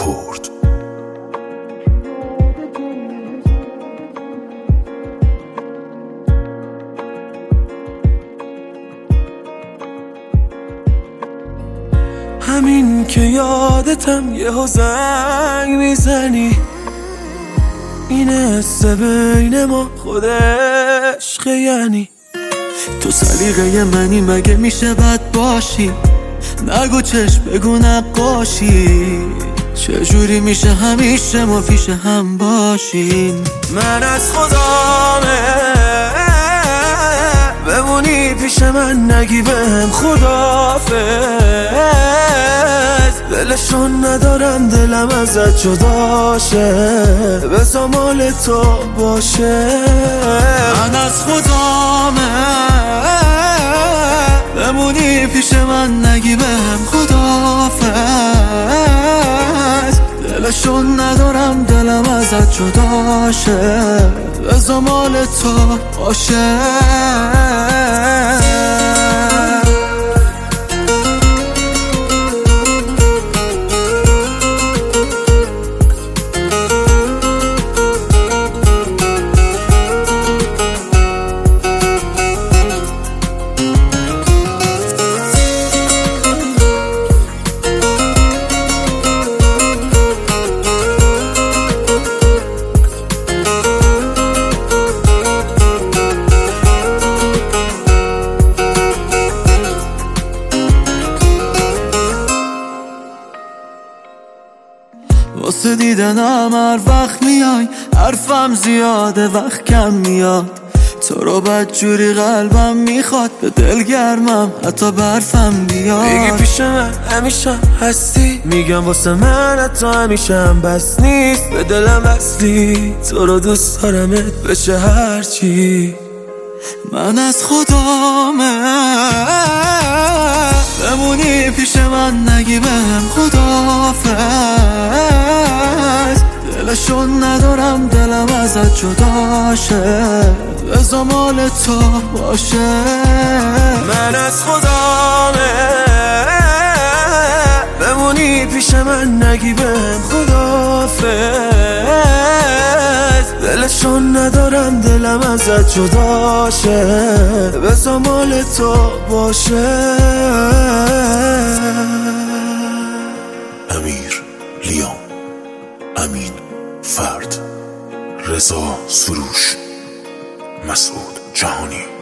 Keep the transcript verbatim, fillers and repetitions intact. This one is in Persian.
کرد. همین که یادتم یه زنگ میزنی، این حس بین ما خود عشق، یعنی تو سلیقه منی مگه میشه بد باشی؟ نگو چشم بگو نقاشی، چجوری میشه همیشه ما پیش هم باشیم؟ من از خدامه بمونی پیش من، نگی بهم خداحافظ، دلشون ندارم دلم ازت جداشه، بذار مال تو باشه. من از خدامه بمونی پیش من، نگی بهم خداحافظ، دلشون ندارم دلم ازت جداشه، بذار مال تو باشه. واسه دیدنم هر وقت میای، حرفم زیاده وقت کم میاد، تو رو بدجوری قلبم میخواد، به دل گرمم حتی برفم بیاد. بگی پیش من همیشه هستی، میگم واسه من حتی همیشه هم بس نیست، به دلم اصلی تو رو دوست دارمت بشه هرچی. من از خدامه بمونی پیش من، نگی بهم خداحافظ، دلشون ندارم دلم ازت جداشه، بذار مال تو باشه. من از خدامه بمونی پیش من، نگی بهم خداحافظ، دلشون ندارم دلم ازت جداشه، بذار مال تو باشه. امیر لیام، امین فرد، رضا سروش، مسعود جهانی.